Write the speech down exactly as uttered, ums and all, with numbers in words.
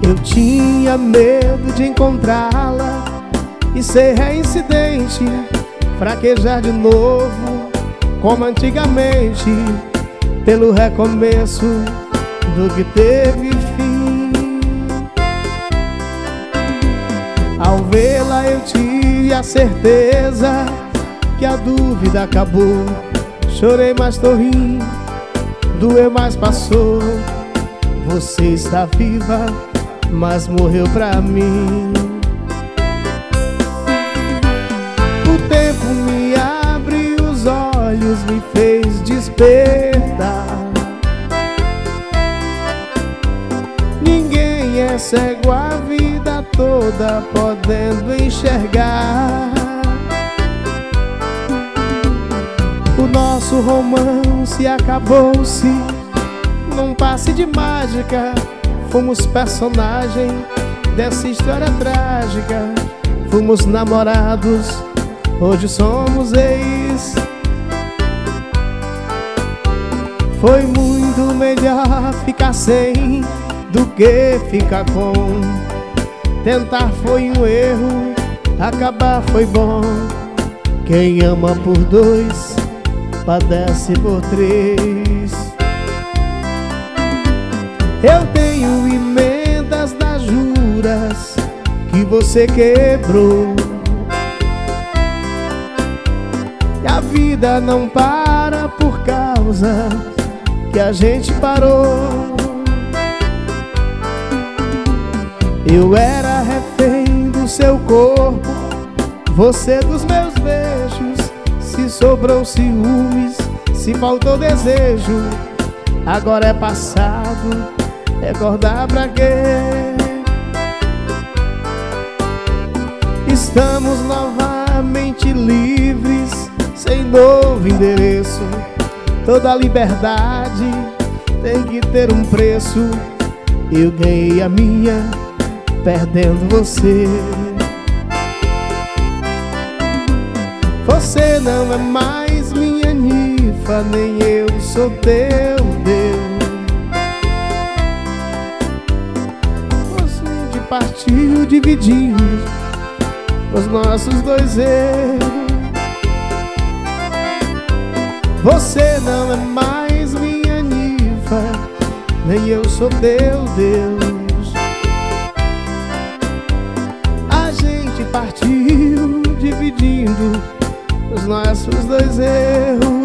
Eu tinha medo de encontrá-la e ser reincidente, fraquejar de novo como antigamente, pelo recomeço do que teve fim. Ao vê-la eu tive a certeza que a dúvida acabou. Chorei, mas tô rindo, doeu, mas passou. Você está viva, mas morreu pra mim. O tempo me abre os olhos, me fez despertar. Ninguém é cego a vida toda, podendo enxergar. O nosso romance acabou-se num passe de mágica. Fomos personagem dessa história trágica. Fomos namorados, hoje somos ex. Foi muito melhor ficar sem do que ficar com. Tentar foi um erro, acabar foi bom. Quem ama por dois, padece por três. Eu tenho emendas das juras que você quebrou. E a vida não para por causa que a gente parou. Eu era refém do seu corpo, você dos meus beijos. Se sobrou ciúmes, se faltou desejo, agora é passado, recordar pra quê? Estamos novamente livres, sem novo endereço. Toda liberdade tem que ter um preço. Eu ganhei a minha, perdendo você. Você não é mais minha ninfa, nem eu sou teu Deus. Você partiu dividindo os nossos dois erros. Você não é mais minha ninfa, nem eu sou teu Deus. A gente partiu dividindo os nossos dois erros.